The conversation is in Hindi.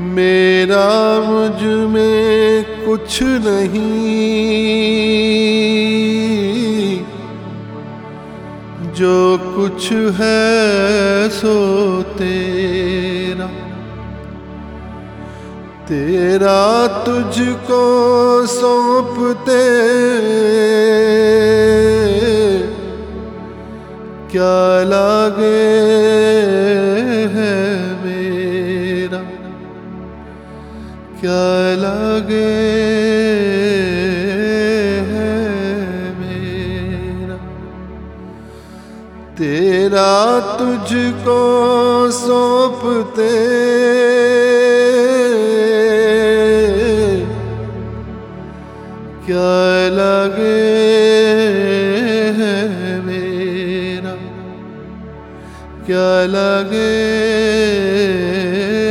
मेरा मुझ में कुछ नहीं, जो कुछ है सो तेरा। तेरा तुझको सौंपते क्या लागे है मेरा, क्या लागे है मेरा। तेरा तुझको सौंपते क्या लागे है मेरा, क्या लागे